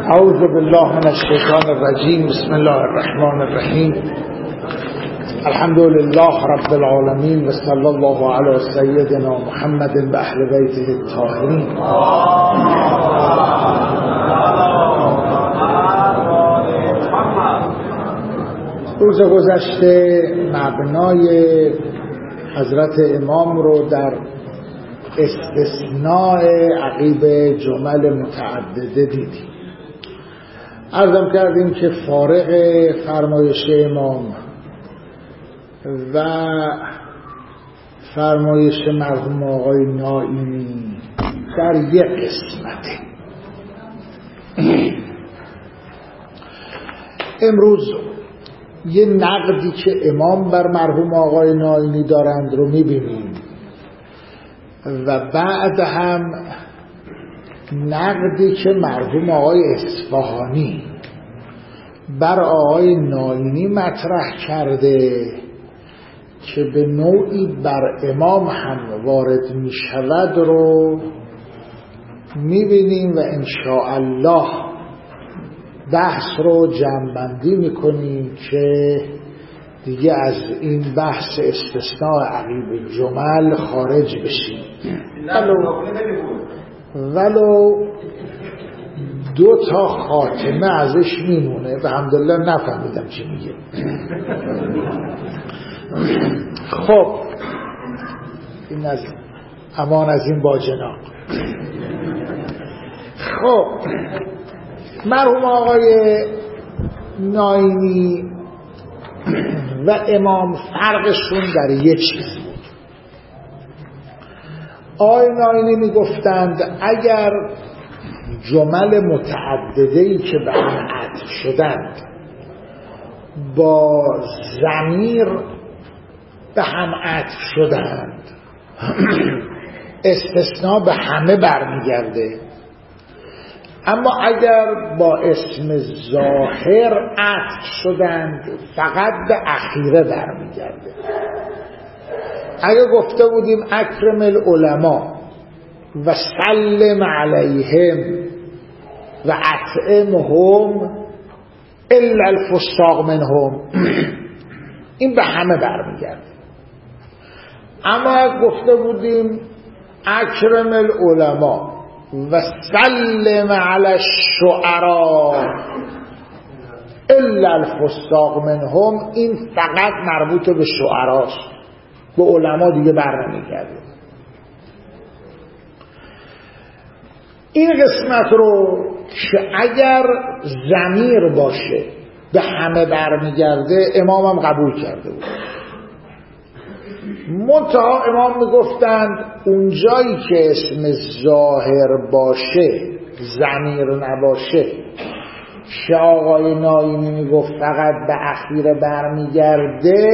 اعوذ بالله من الشیطان الرجیم. بسم الله الرحمن الرحیم. الحمد لله رب العالمین و صلی الله علی سیدنا محمد و اهل بیته الطاهرین. روز گذشته مبنای حضرت امام رو در استثناء عقیب جمل متعدده دیدیم. عرضم کردیم که فارغ فرمایش امام و فرمایش مرحوم آقای نائینی در یک قسمته. امروز یه نقدی که امام بر مرحوم آقای نائینی دارند رو میبینیم و بعد هم نقدی که مرحوم آقای اصفهانی بر آقای نائینی مطرح کرده که به نوعی بر امام هم وارد می شود رو می بینیم و انشاءالله بحث رو جمع‌بندی می کنیم که دیگه از این بحث استثناء عقیب جمل خارج بشیم. ولو دو تا خاتمه ازش میمونه و الحمدلله نفهمیدم چی میگه. خب این از امان از این با جناب. خب مرحوم آقای نائینی و امام فرقشون در یه چیز بود. آقای نائینی میگفتند اگر جمل متعدده‌ای که به هم عطف شدند با ضمیر به هم عطف شدند استثناء به همه برمیگرده، اما اگر با اسم ظاهر عطف شدند فقط به اخیره برمیگرده. اگر گفته بودیم اکرم العلماء و سلم علیهم و اطعمهم الا الفساق منهم، این به همه برمیگرده. اما اگر گفته بودیم اکرم العلماء و سلم علی الشعراء الا الفساق منهم، این فقط مربوط به شعراست، به علما دیگه برنمیگرده. این قسمت رو که اگر ضمیر باشه به همه برمیگرده امام هم قبول کرده بود. منتها امام میگفتند اونجایی که اسم ظاهر باشه ضمیر نباشه، که آقای نائینی میگفت فقط به اخیره برمیگرده،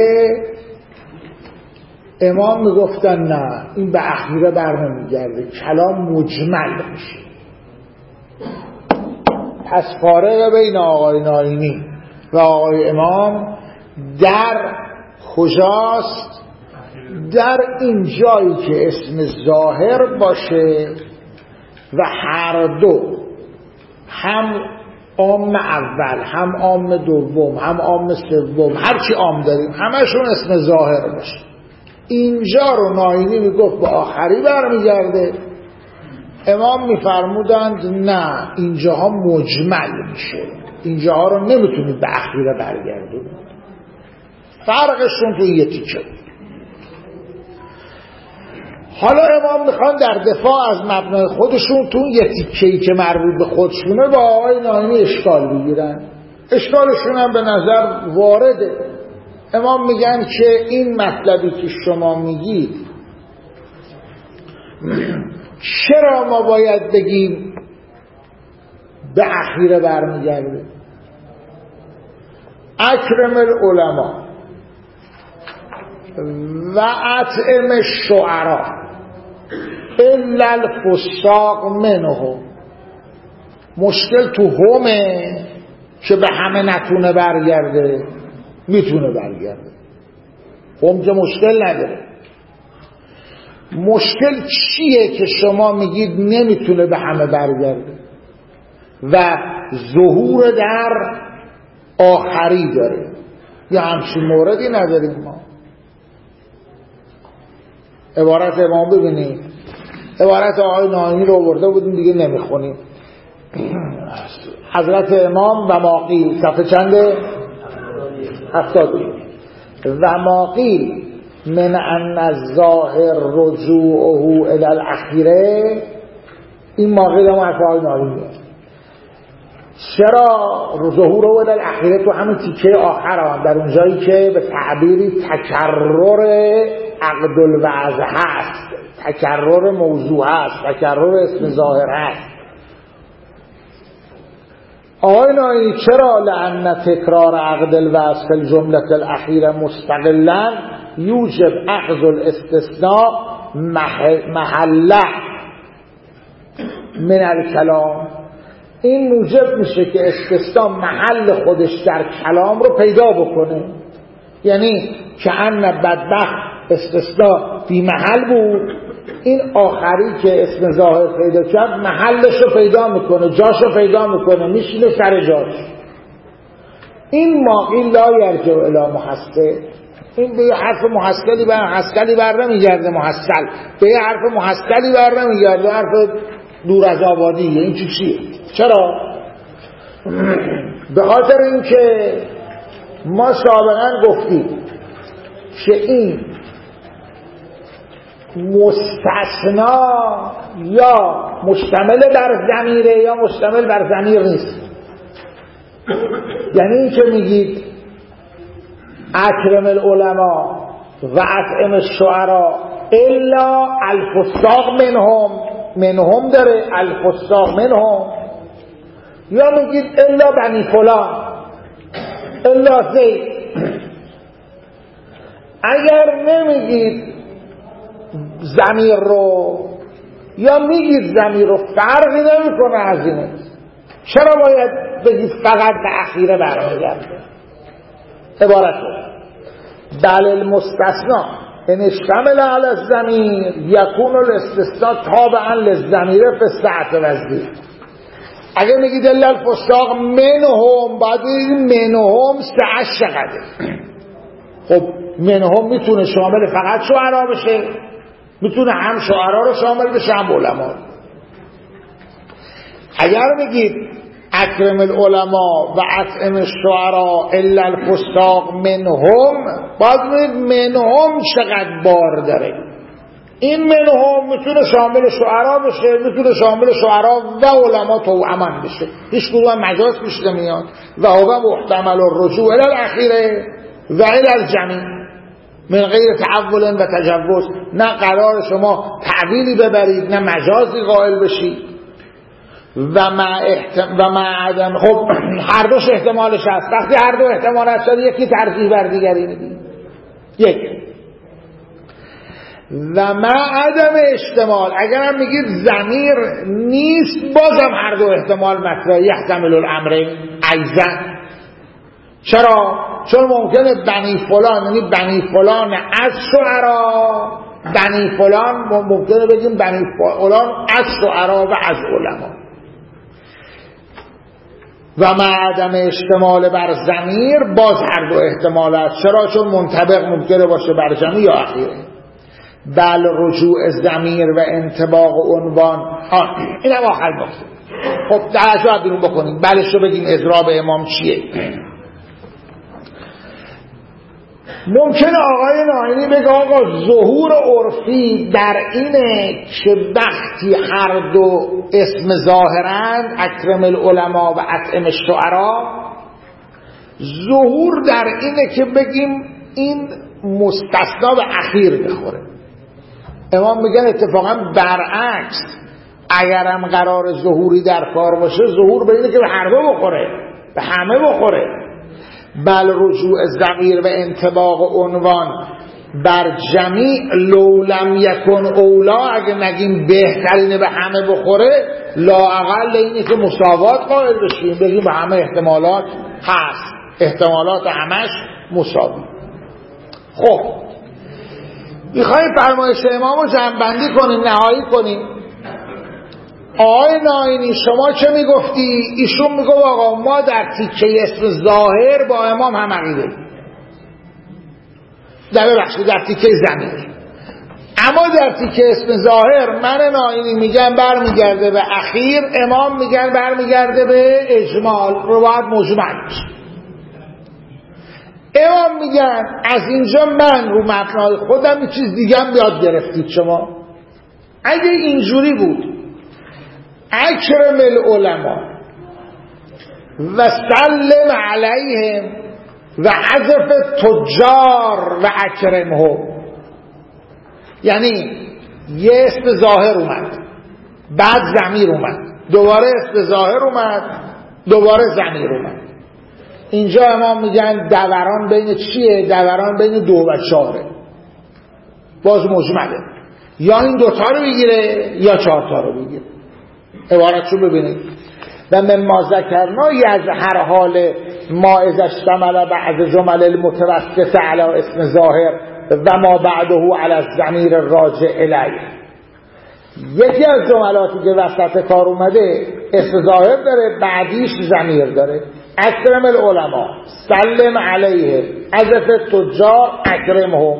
امام میگفتن نه این به اخیره برنمیگرده، کلام مجمل میشه. پس فارق بین آقای نائینی و آقای امام در کجاست؟ در این جایی که اسم ظاهر باشه و هر دو هم عام اول هم عام دوم هم عام سوم هرچی عام داریم همشون اسم ظاهر باشه. اینجا رو نائینی میگفت به آخری برمیگرده، امام میفرمودند نه اینجاها مجمل میشه، اینجاها رو نمیتونید به اخیره برگردونید. فرقشون تو یه تیکه بود. حالا امام میخوان در دفاع از مبنای خودشون تو یه تیکه‌ای که مربوط به خودشونه با آقای نائینی اشکال بگیرن. اشکالشون هم به نظر وارده. امام میگن که این مطلبی که شما میگید چرا ما باید بگیم به اخیره برمیگرده؟ اکرم العلماء و اطعم الشعراء الا الفساق منهم. مشکل تو همه که به همه نتونه برگرده، میتونه برگرده. هم که مشکل نداره. مشکل چیه که شما میگید نمیتونه به همه برگرده و ظهور در آخری داره. یا همچین موردی نداریم ما. عبارت امام ببینید، عبارت آقای ناینی رو آورده بودیم دیگه نمیخونیم. حضرت امام و ما قیل، صفحه چنده؟ 71. و ما قیل من ان الظاهر رجوعه الی الاخیره. این ما قیل هم حرف آقای ناینیه. چرا ظهور اول الاخیره تو همین تیکه آخر در اونجایی که به تعبیری تکرر عقد الوضع هست، تکرر موضوع هست، تکرر اسم ظاهر هست. آقای ناینی چرا؟ لأن تکرار عقد الوضع فی الجمله الاخیره مستقلا یوجب اخذ الاستثناء محله من الکلام. این موجب میشه که استثناء محل خودش در کلام رو پیدا بکنه. یعنی که ان بدبخت استثناء بی محل بود، این آخری که اسم ظاهر پیدا کرد محلش رو پیدا میکنه، جاش رو پیدا میکنه، میشینه سر جاش. این ماقیل لا یرجع الی محصل. این به یه حرف محصلی بر نمیگرده، محصل به یه حرف محصلی بر نمیگرده، حرف دور از آبادیه. این چیه؟ چرا؟ به خاطر اینکه ما سابقا گفتیم که این مستثنا یا مشتمل بر ضمیره یا مشتمل بر ضمیر نیست. یعنی این که میگید اکرم العلماء و اطعم الشعراء الا الفساق منهم داره، الفساق منهم، یا میگید الا بنی فلان الا زید. اگر نمیگید ضمیر رو یا میگید ضمیر رو، فرقی نمیکنه از اینه. چرا باید بگید فقط به اخیره برمیگرده؟ عبارت رو بل المستثنا ان اشتمل علی الضمیر یکون الاستثناء تابعا للضمیر فی السعة والضیق. اگه میگید الا الفساق منهم، بعد منهم سعه چقدره؟ خب منهم میتونه شامل فقط شعرا بشه، میتونه هم شعرا رو شامل بشه هم علما. اگر میگید اکرم العلماء و اطعم الشعراء الا الفساق منهم، باید منهم چقدر بار داره. این منهم میتونه شامل شعرا بشه، میتونه شامل شعرا و علما توأما بشه، هیچ کدوم مجاز پیش نمیاد. و هو محتمل الرجوع الی الاخیره و الی الجمیع من غیر تعول و تجوز. نه قرار شما تعبیری ببرید نه مجازی قائل بشید. و مع عدم، خب هر دوش احتمالش هست. وقتی هر دو احتمال هست یکی ترجیح بر دیگری میدید. یک. و مع عدم احتمال، اگرم میگید ضمیر نیست، بازم هر دو احتمال مطرحه. یحتمل الامرین ایضا. چرا؟ چون ممکنه بنی فلان، یعنی بنی فلان از شعرا، بنی فلان ممکنه بگیم بنی فلان از شعرا و از علما. و مع عدم اشتمال بر ضمیر، باز هر دو احتمال است. چرا؟ چون منطبق ممکنه باشه بر جمع یا اخیره. بل رجوع ضمیر و انطباق عنوان، این هم آخر باشه. خب توجه بیرون بکنیم، بلش رو بگیم اضراب امام چیه. ممکنه آقای ناینی بگه آقا ظهور عرفی در اینه که وقتی هر دو اسم ظاهرند، اکرم العلماء و اطعم الشعراء، ظهور در اینه که بگیم این مستثنا به اخیر بخوره. امام میگن اتفاقا برعکس، اگرم قرار ظهوری در کار باشه، ظهور به اینه که به هر دو بخوره، به همه بخوره. بل رجوع ضمیر و انطباق عنوان بر جمیع لو لم یکن اولا، اگه نگیم بهترینه به همه بخوره، لااقل اینه که مساوات قائل بشیم، بگیم به همه احتمالات هست، احتمالات همش مساوی. خب میخوایم فرمایش امام رو جمع‌بندی کنیم، نهایی کنیم. آقای ناینی شما چه میگفتی؟ ایشون میگفت آقا ما در تیکه اسم ظاهر با امام هم عقیده، در تیکه ضمیر. اما در تیکه اسم ظاهر من ناینی میگن برمیگرده به اخیر، امام میگن برمیگرده به اجمال، رو باید مجمل بشه. امام میگن از اینجا من رو مبنای خودم یه چیز دیگه هم یاد گرفتید شما. اگه اینجوری بود اکرم العلماء و سلم علیهم و عزف تجار و اکرمهم، یعنی یه اسم ظاهر اومد بعد ضمیر اومد، دوباره اسم ظاهر اومد دوباره ضمیر اومد، اینجا امام میگن دوران بین چیه؟ دوران بین 2 و 4، باز مجمله، یا این 2 تا رو بگیره یا 4 تا رو بگیره. عبارتشو ببینید: و مما ذکرنا یظهر حال ما اذا اشتمل بعض جمل المتوسط علی اسم ظاهر و ما بعده علی الضمیر الراجع الیه. یکی از جملاتی که وسط کار اومده اسم ظاهر داره، بعدیش ضمیر داره. اکرم العلماء سلم علیه عزف تجار اکرمهم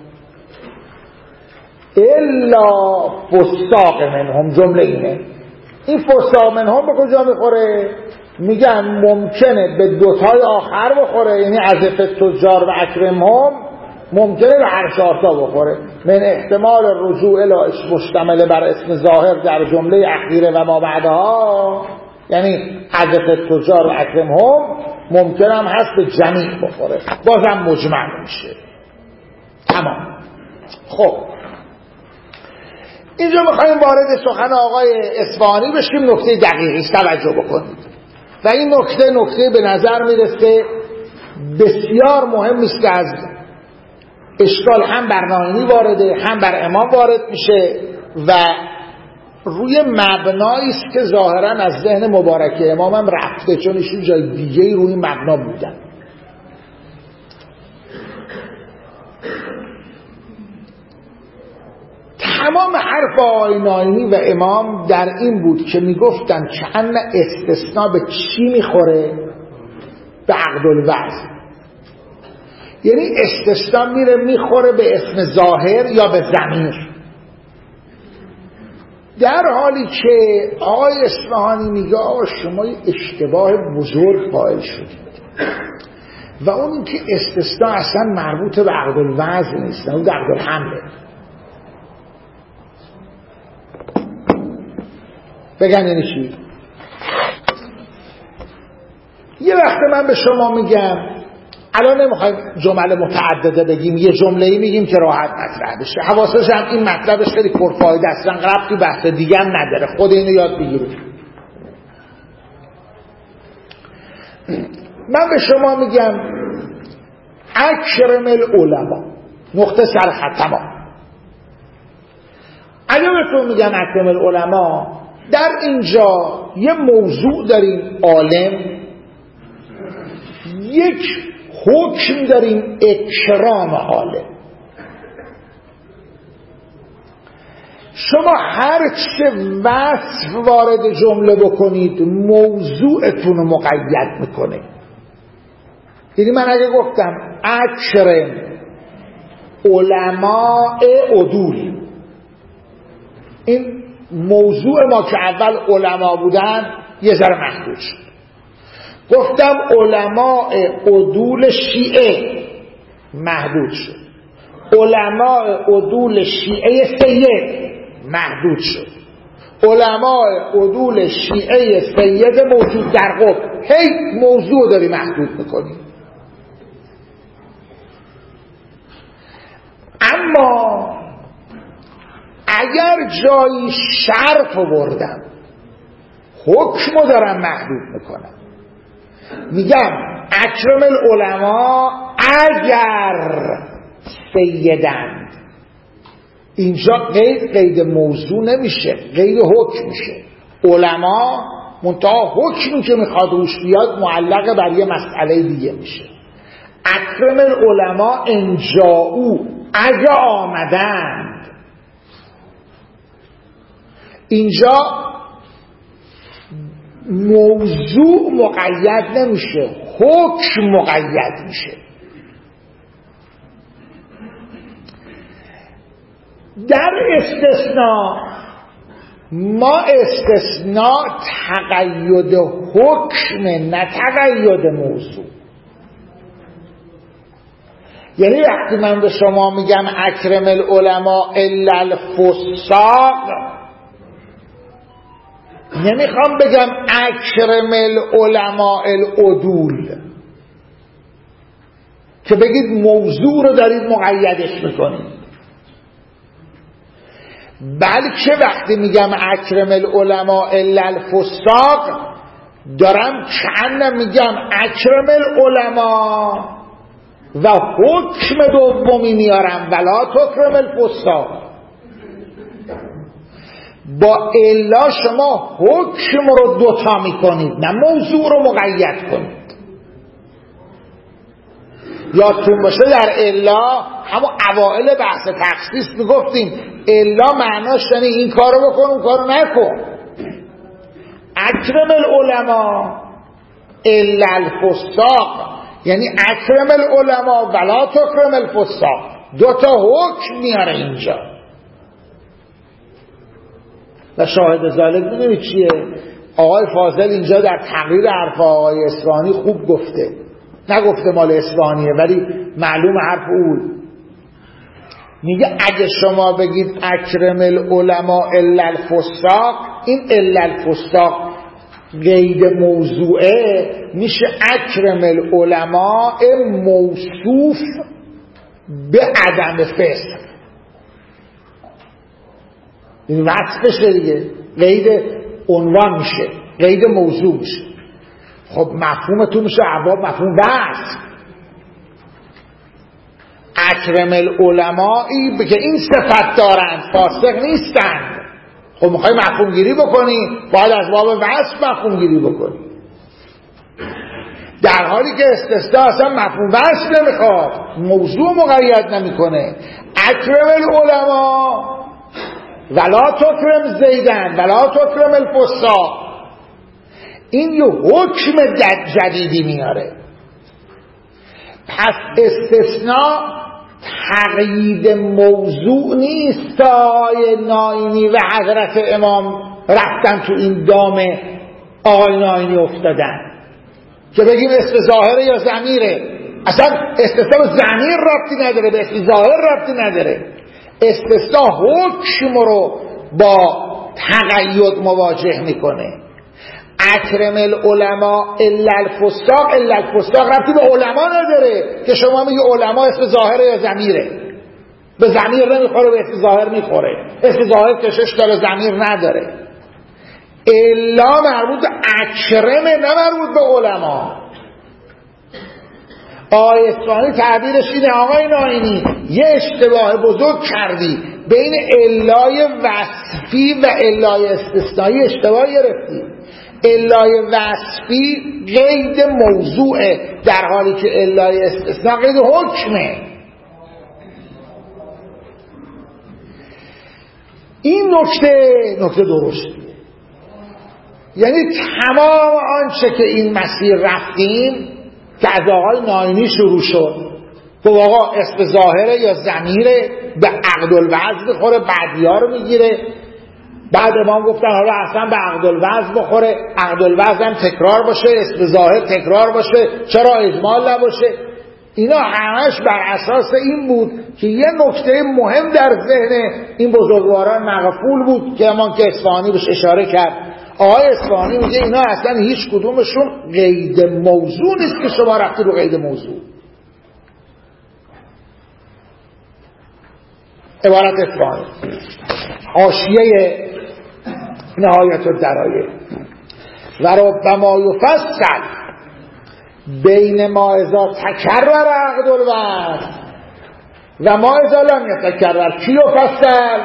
الا فساق منهم. جمله اینه. این فساق منهم به کجا میخوره؟ میگن ممکنه به 2 تای آخر بخوره، یعنی عزف تجار و اکرمهم ممکنه به هر 4 تا بخوره. من احتمال رجوع الی مشتمل بر اسم ظاهر در جمله اخیره و ما بعدها، یعنی عزف تجار و اکرمهم ممکن هم هست به جمیع بخوره، بازم مجمل میشه. تمام. خب اینجا میخوایم وارد سخن آقای اصفهانی بشیم. نکته دقیقی توجه بکنید و این نکته به نظر میرسه بسیار مهم است که از اشکال هم بر ناینی وارده هم بر امام وارد میشه و روی مبنایی است که ظاهرا از ذهن مبارک امام هم رفته، چون ایشون جای دیگه روی مبنا بودن. تمام حرف آقای ناینی و امام در این بود که میگفتن که ان استثناء به چی میخوره؟ به عقد الوضع. یعنی استثناء میخوره به اسم ظاهر یا به ضمیر، در حالی که آقای اصفهانی میگه آقا شما اشتباه بزرگ قائل شدید و اون این که استثناء اصلا مربوط به عقد الوضع نیست، اون عقد الحمله. بگن یعنی چی؟ یه وقت من به شما میگم الان نمیخوایم جمله متعدده بگیم، یه جمله‌ای میگیم که راحت مطرح بشه، حواسش هم این مطلبش خیلی پرفایده است، ربطی بحث دیگه هم نداره، خود اینو یاد بگیرید. من به شما میگم اکرم العلماء نقطه سرخط تمام. اگه بهتون میگم اکرم العلماء، در اینجا یه موضوع داریم عالم، یک حکم داریم اکرام عالم. شما هر چه وصف وارد جمله بکنید موضوعتون رو مقید میکنه. یعنی من اگه گفتم اکرم علماء عدول، این موضوع ما که اول علما بودن یه ذره محدود شد. گفتم علماء عدول شیعه، محدود شد. علماء عدول شیعه سید، محدود شد. علماء عدول شیعه سید موجود در قطب، هی موضوع داری محدود میکنی. اما اگر جایی شرط بردم حکمو دارم محدود میکنم، میگم اکرم العلماء اگر سیدند، اینجا قید موضوع نمیشه، قید حکم میشه. علما منتها حکمی که میخواد روش بیاد معلق بر یه مسئله دیگه میشه. اکرم العلماء انجاؤو، اگه آمدند. اینجا موضوع مقید نمیشه، حکم مقید میشه. در استثناء ما استثناء تقید حکم نه تقید موضوع. یعنی وقتی من به شما میگم اکرم العلماء الا الفساق، نمیخوام بگم اکرم العلماء العدول که بگید موضوع رو دارید مقیدش میکنید، بلکه وقتی میگم اکرم العلماء الا الفساق دارم چند میگم اکرم العلماء و حکم دومی میارم ولا تکرم الفساق. با الا شما حکم رو دوتا میکنید نه موضوع رو مقید کنید. یادتون باشه در الا همون اوائل بحث تخصیص میگفتیم الا معناش یعنی این کارو بکن اون کارو نکن. اکرم العلماء الا الفساق یعنی اکرم العلماء ولا تکرم الفساق. دوتا حکم میاره اینجا و شاهد ذالک میدونید چیه؟ آقای فاضل اینجا در تقریر حرف آقای اصفهانی خوب گفته، نگفته مال اصفهانیه ولی معلوم حرف اول. میگه اگه شما بگید اکرم العلماء الا الفساق، این الا الفساق قید موضوعه میشه اکرم العلماء موصوف به عدم فسق. این وصفشه دیگه، قید عنوان میشه، قید موضوع میشه. خب مفهوم تو میشه عواب مفهوم وصف. اکرم العلمایی که این صفت دارند فاسق نیستند. خب میخوای مفهوم گیری بکنی باید از باب وصف مفهوم گیری بکنی، در حالی که استثناء اصلا مفهوم وصف نمیخواد، موضوع مقید نمیکنه. اکرم العلماء ولا تکرم زیدن ولا تکرم الفساق، این یه حکم جدیدی میاره. پس استثناء تقیید موضوع نیست. آقای ناینی و حضرت امام رفتن تو این دام آقای ناینی افتادن که بگیم اسم ظاهره یا ضمیره. اصلا استثناء ضمیر ربطی نداره، به اسم ظاهر ربطی نداره. استثناء حکم رو با تقید مواجه میکنه. اکرم العلماء الا الفساق، الا الفساق ربطی به علما نداره که شما میگی علما اسم ظاهره یا ضمیره. به ضمیر نمیخوره، به اسم ظاهر میخوره. اسم ظاهر کشش داره، ضمیر نداره. الا مربوط به اکرمه نه مربوط به علما. آقای اصفهانی تعبیرش اینه آقای ناینی یه اشتباه بزرگ کردی، بین علای وصفی و علای استثنایی اشتباه گرفتی. علای وصفی قید موضوعه در حالی که علای استثناء قید حکمه. این نکته درسته. یعنی تمام آنچه که این مسیر رفتیم که از آقای ناینی شروع شد به آقا اسم ظاهره یا ضمیره، به عقد الوضع بخوره، بعدیا رو میگیره. بعد امام گفتن حالا اصلا به عقد الوضع بخوره، عقد الوضع هم تکرار باشه، اسم ظاهر تکرار باشه، چرا اجمال نباشه. اینا همش بر اساس این بود که یه نکته مهم در ذهن این بزرگواران مغفول بود که امان که اصفهانی بهش اشاره کرد. آقای اصفهانی میگه اینا اصلا هیچ کدومشون قید موضوع نیست که شما رفتی رو قید موضوع. عبارت اصفهانی حاشیه نهایت الدرایه و ربما یفصل بین ما اذا تکرر عقد الوضع و ما اذا لم یتکرر. کی یفصل؟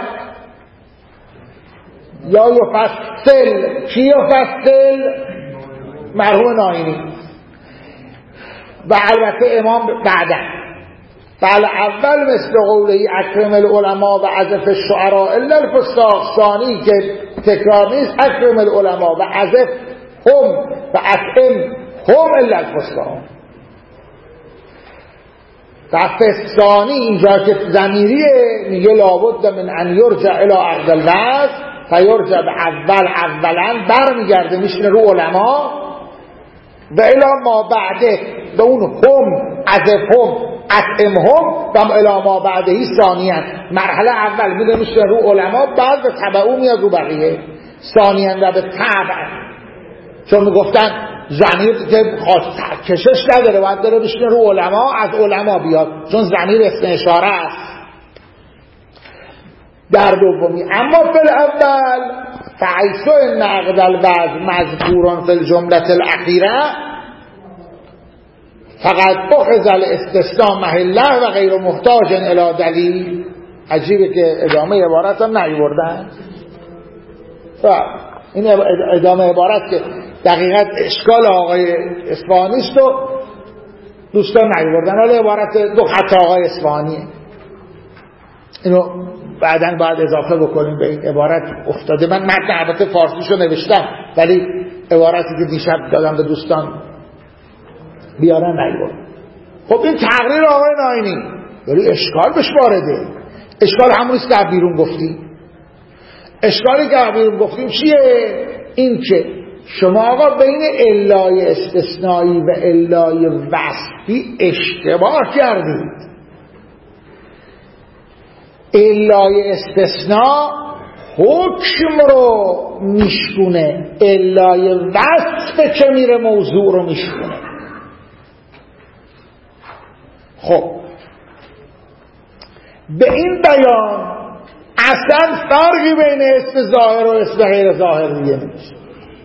یا یفصل. کی یفصل؟ مرحوم ناینی و البته امام بعدن. بل اول مثل قوله اکرم العلماء و عزف الشعراء الا الفساق، ثانی که تکرار نیست اکرم العلماء و عزف هم و اطعم هم الا الفسقا. و فسقانی اینجا که ضمیریه میگه لابد من ان یرجع الی عقد الوضع فیرجع به اولا برمیگرده میشینه رو علما و الی ما بعده به اون هم عزفهم اطعمهم و الی ما بعدهی ثانیاً. مرحله اول میده میشینه رو علما، بعد به تبعو میاد رو بقیه. ثانیاً و به تبع، چون میگفتن ضمیر که کشش نداره باید داره بشینه رو علما، از علما بیاد چون ضمیر اسم اشاره است. در دومی اما فی الاول فحیث ان عقد الوضع مذکورا فی الجمله الاخیره فقط اخذ الاستثناء محله و غیر محتاج الی دلیل. عجیبه که ادامه عبارت هم نیاوردن. این ادامه عبارت که دقیقاً اشکال آقای اصفهانی است و دوستان نیاوردن، ولی عبارت دو خط آقای اصفهانیه. اینو بعداً باید اضافه بکنیم به این عبارت افتاده. من متن البته فارسیشو نوشتم ولی عبارتی که دیشب دادم به دوستان بیارن نیاوردن. خب این تقریر آقای ناینی ولی اشکال بهش وارده. اشکال همونی است که بیرون گفتیم. اشکالی که بیرون گفتیم چیه؟ این که شما آقا بین علای استثنایی و علای وصفی اشتباه کردید. علای استثناء حکم رو میشکونه، علای وصف که میره موضوع رو میشکونه. خب به این بیان اصلا فرقی بین اسم ظاهر و اسم غیر ظاهر دیگه نمیشه.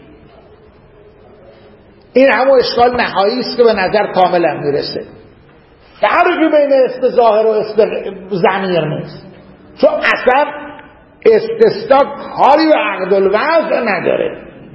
این همون اشکال نهایی است که به نظر کاملا میرسه. فرقی بین اسم ظاهر و اسم ضمیر نیست، چون اصلا استثناء کاری به عقد الوضع نداره.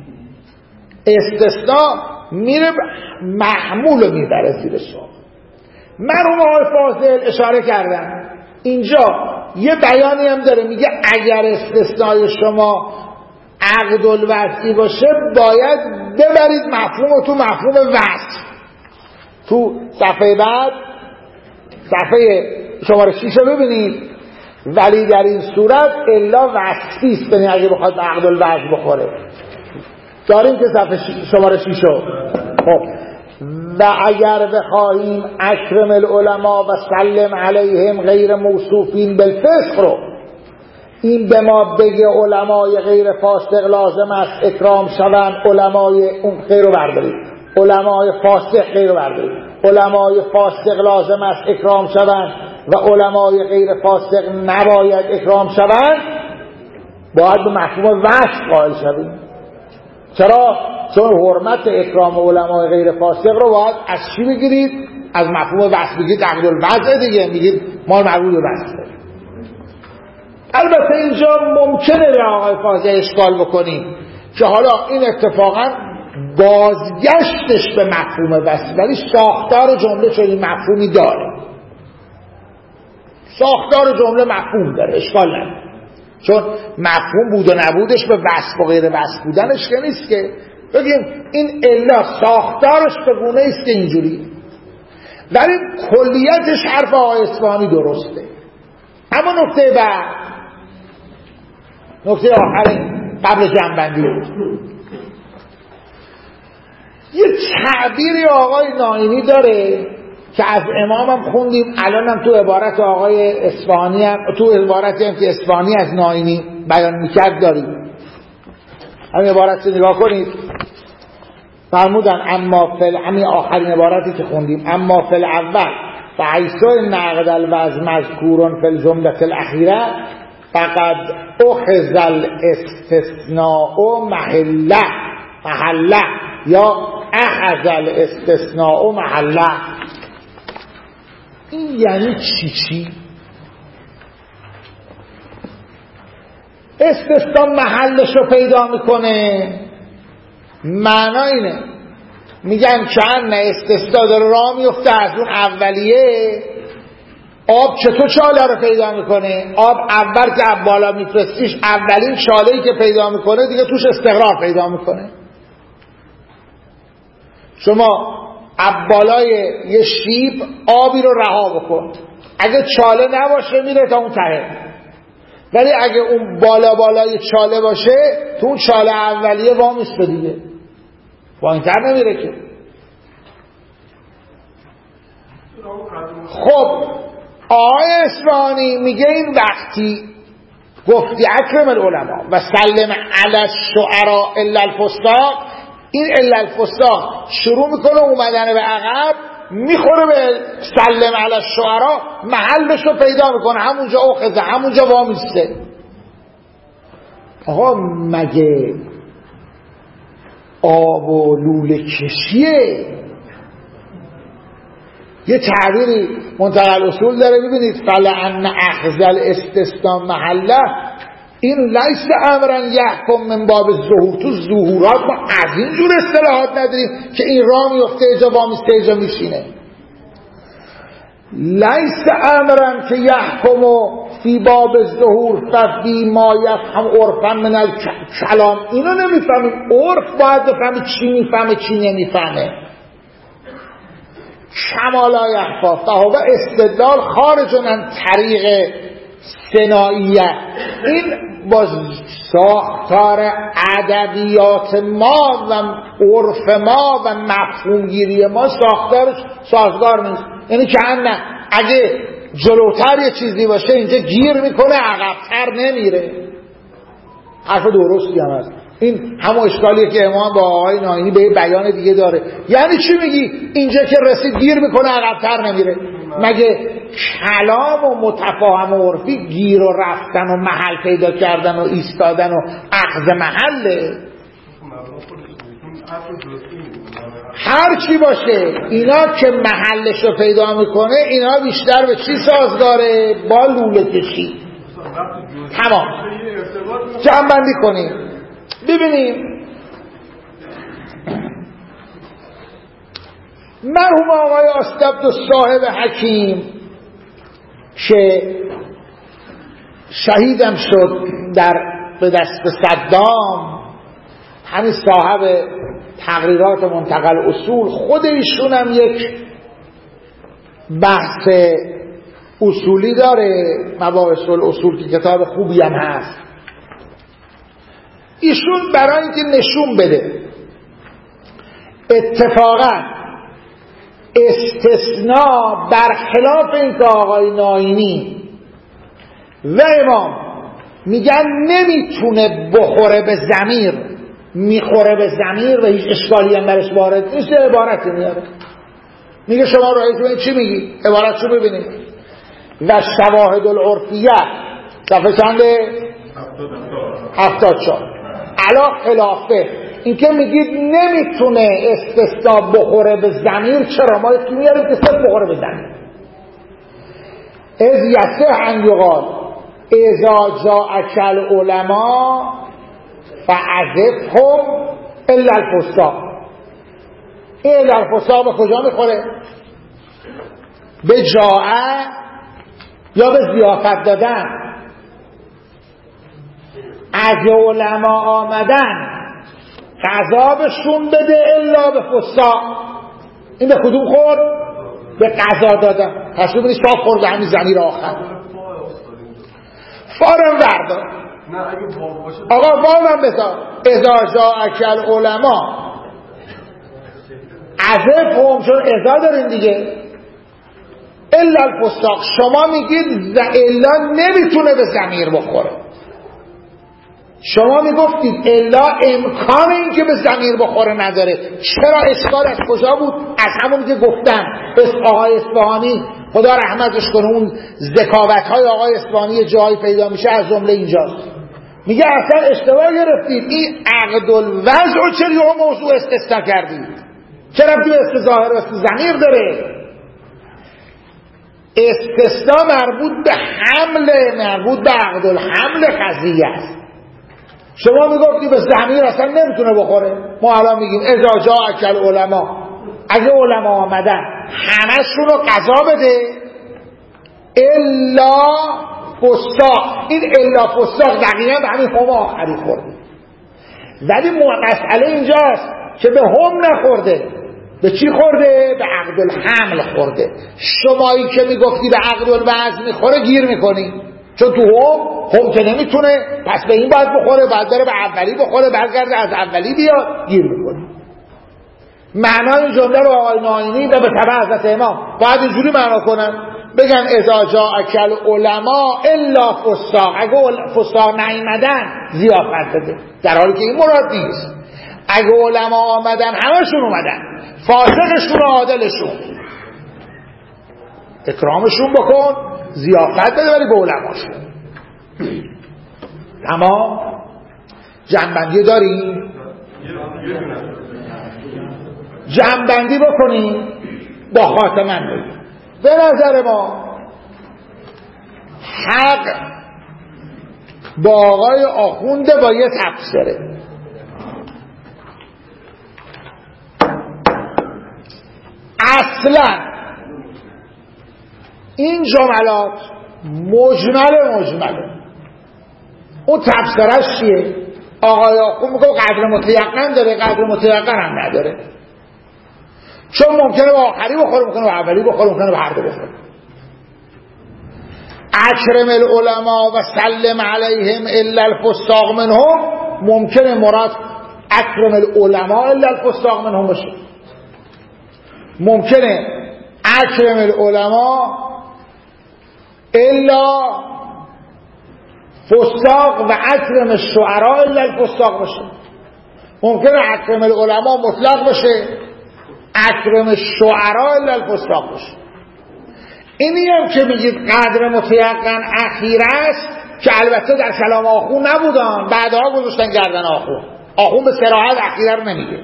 استثناء میره محمول رو میبره زیر سوال. مرحوم آقای فاضل اشاره کردن اینجا یه بیانی هم داره، میگه اگر استثنای شما عقد الوضعی باشه باید ببرید مفهوم تو مفهوم وصف. تو صفحه بعد صفحه شماره 6 رو ببینید. ولی در این صورت الا وصفی است، یعنی اگه بخواد عقد الوضع بخوره. داریم که صفحه شماره 6 رو. خب و اگر بخواهیم اکرم العلماء و سلم علیهم غیر موصوفین بالفسق رو، این به ما بگه علمای غیر فاسق لازم است اکرام شوند، علمای اون غیر رو بردارید، علمای فاسق غیر رو بردارید، علمای فاسق لازم است اکرام شوند و علمای غیر فاسق نباید اکرام شوند، باید به مفهوم وصف قائل شویم. چرا؟ چون حرمت اکرام علمای غیر فاسق رو باید از چی بگیرید؟ از مفهوم وصف بگید. عقد الوضع دیگه میگید ما مربوط به وصف. البته اینجا ممکنه به آقای فاضل اشکال بکنیم که حالا این اتفاقا بازگشتش به مفهوم وصف، ولی ساختار جمله چنین مفهومی داره. ساختار جمله مفهوم داره، اشکال نداره. چون مفهوم بود و نبودش به وصف و غیر وصف بودنش که نیست که بگیم این الا ساختارش به گونه است که اینجوری، ولی کلیتش حرف آقای اصفهانی درسته. اما نکته بعد، نکته آخر قبل جنبندی بود، یه تعبیری آقای ناینی داره که از امام هم خوندیم، الان هم تو عبارت آقای اصفهانی هم، تو عبارتی هم که اصفهانی از ناینی بیان میکرد داریم. همین عبارت رو نگاه کنید. فرمودن اما فل، همین آخرین عبارتی که خوندیم، اما فل اول فحیث نقد الوضع مذکورون فی الجمله الاخیره فقد اخذ الاستثناء محله یا اخذ الاستثناء محله. این یعنی چی؟ استثناء محلش رو پیدا میکنه. معنا اینه، میگن چند استثناء داره راه میفته از اون اولیه. آب چطور چاله رو پیدا میکنه؟ آب اول که بالا میفرستیش اولین چاله‌ای که پیدا میکنه دیگه توش استقرار پیدا میکنه. شما بالای یه شیب آبی رو رها بکن، اگه چاله نباشه میره تا اون ته، ولی اگه اون بالای چاله باشه تو اون چاله اولیه وامیسته دیگه، پایین‌تر نمیره که. خب آقای اصفهانی میگه این وقتی گفتی اکرم العلماء و سلم علی الشعراء الا الفساق، این الا الفساق شروع میکنه اومدن به عقب، میخوره به سلم علی الشعراء، محلش رو پیدا میکنه، همونجا اخذه، همونجا وامیسته. آقا مگه آب و لوله کشیه؟ یه تعبیری منتهی الاصول داره، ببینید فلعن اخذ الاستثناء محله، این لیس امرا یحکم من باب الظهور. تو ظهورات ما از این جور اصطلاحات نداریم که این راه میفته اجا وامیسته اجا میشینه. لیس امرا که یحکم فی باب الظهور ففی ما یفهم عرفا من الکلام. اینو نمیفهمیم، عرف باید بفهمه چی میفهمه چی نمیفهمه. کما لا یخفی فهو استدلال خارج عن طریق صناعیه. این با ساختار ادبیات ما و عرف ما و مفهوم گیری ما ساختارش سازگار نیست. یعنی که نه اگه جلوتر یه چیزی باشه اینجا گیر میکنه، عقبتر نمیره. حرف درستی هم هست. این همون اشکالیه که امام با آقای ناینی به بیان دیگه داره. یعنی چی میگی؟ اینجا که رسید گیر میکنه، عقبتر نمیره. مگه کلام و متفاهم و عرفی گیر و رفتن و محل پیدا کردن و ایستادن و اخذ محله؟ هر چی باشه اینا که محلش رو پیدا میکنه، اینا بیشتر به چی سازگاره؟ با لوله کشی. تمام. جمع بندی کنیم ببینیم. مرحوم آقای آستبد صاحب حکیم که شهیدم شد به دست صدام، همین صاحب تقریرات منتقل اصول، خود ایشون هم یک بحث اصولی داره، مباحث الاصول، که کتاب خوبی هم هست. ایشون برای اینکه نشون بده اتفاقا استثناء برخلاف این که آقای ناینی و امام میگن نمیتونه بخوره به ضمیر، میخوره به ضمیر و هیچ اشکالی هم برش وارد نیست، عبارتی میاره. میگه شما رأیتون چی میگی؟ عبارتشو ببینید. و شواهد العرفیه صفحه چنده؟ 74. علا خلافه این که میگید نمیتونه استثناء بخوره به ضمیر، چرا؟ ما یکی میاریم که صرف بخوره به ضمیر. از یسه ان یقال اذا جاءک العلماء فعذبهم الا الفساق. این الا الفساق به کجا میخوره؟ به جاء یا به ضیافت دادن؟ از علما آمدن قضابشون بده الا به فساق. این به کدوم خورد؟ به قضا دادن. پس ببینید صاف خورده همین ضمیر آخر. فارم بردار. آقا وامم بذار. اذا جاءک العلماء عذف هم، چون اذا دارین دیگه، الا الفساق. شما میگید الا نمیتونه به ضمیر بخوره. شما میگفتید الا امکان این که به ضمیر بخوره نداره. چرا؟ اشکال از کجا بود؟ از همون که گفتم آقای اصفهانی خدا رحمتش کنه، اون ذکاوت‌های آقای اصفهانی جایی پیدا میشه، از جمله اینجاست. میگه اصلا اشتباه گرفتید، این عقد الوضع رو چرا موضوع استثناء کردید؟ چرا تو ظاهر و ضمیر داره؟ استثناء مربوط به حمل، مربوط به عقد الحمل قضیه است. شما میگفتی به ضمیر اصلا نمیتونه بخوره. ما الان میگیم اذا جاءک العلماء، اگه علما آمدن همشون رو قضا بده الا فساق. این الا فساق دقیقا به همین هم آخری خورده. ولی مسئله اینجاست که به هم نخورده، به چی خورده؟ به عقد الحمل خورده. شمایی که میگفتی به عقد الوضع میخوره گیر میکنی، چون تو هم که نمیتونه، پس به این باید بخوره، باید داره به اولی بخوره، برگرده از اولی بیاد، گیر میکنی. معنای جمله رو آقای ناینی و به تبع حضرت امام باید اینجوری معنا کنن، بگن اذا جاءک العلماء الا فساق، اگه فساق نیامدن ضیافت بده، در حالی که این مراد نیست. اگه علما آمدن همشون اومدن، فاسقشون و عادلشون، اکرامشون بکن، ضیافت بده ولی به علماشون. تمام. جنبندی داریم؟ جنبندی بکنیم با خاتمن بگیم. به نظر ما حق با آقای آخونده با یه تفسیره. اصلا این جملات مجمله. اون تفسیرش چیه؟ آقای آخوند میگه قدر متیقن داره، قدر متیقن هم نداره، چون ممکنه به آخری بخوره، ممکنه به اولی بخوره، ممکنه به هر دو بخوره. اکرم العلماء و سلم علیهم الا الفساق منهم، ممکنه مراد اکرم العلماء الا الفساق منهم باشه، ممکنه اکرم العلماء الا فساق و اکرم الشعراء الا الفساق باشه، ممکنه اکرم العلماء مطلق باشه، اکرم الشعراء الا الفساق باشه. اینی هم که میگید قدر متیقن اخیر است، که البته در کلام آخون نبودن، بعدها گذاشتن گردن آخون. آخون به صراحت اخیره رو نمیگه،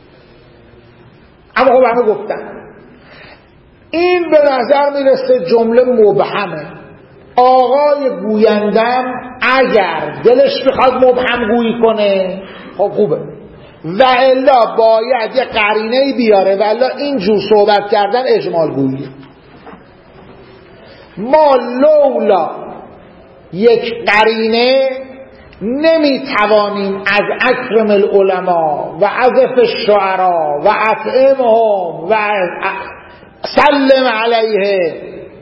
اما خب همه گفتن. این به نظر میرسه جمله مبهمه. آقای گویندم اگر دلش بخواد مبهم گویی کنه خب خوبه، و الا باید یه قرینه‌ای بیاره، و الا اینجور صحبت کردن اجمال گویی. ما لولا یک قرینه نمیتوانیم از اکرم العلماء و عزف الشعراء و اطعمهم و سلم علیه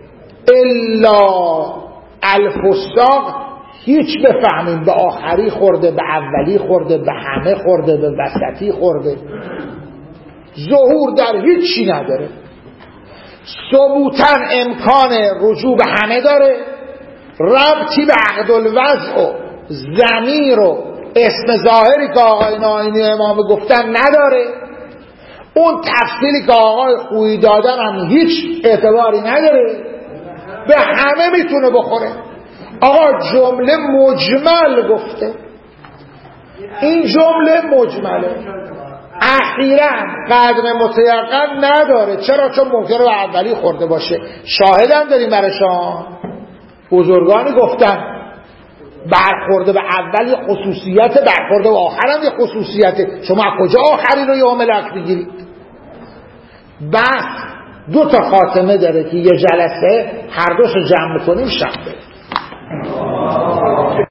الا الفساق هیچ بفهمیم. به آخری خورده، به اولی خورده، به همه خورده، به وسطی خورده، ظهور در هیچی نداره. ثبوتاً امکان رجوع به همه داره، ربطی به عقد الوضع و ضمیر و اسم ظاهری که آقای ناینی امام گفتن نداره. اون تفصیلی که آقای خویی دادن هم هیچ اعتباری نداره، به همه میتونه بخوره. آقا جمله مجمل گفته، این جمله مجمله، اخیراً قدر متیقن نداره. چرا؟ چون ممکنه به اولی خورده باشه. شاهدم داریم برشان، بزرگانی گفتن برخورده به اولی خصوصیت، برخورده به آخرم یه خصوصیته. شما کجا آخری رو یه ملک بگیرید؟ بس دو تا خاتمه داره که یه جلسه هر دوشو جمع کنیم شب.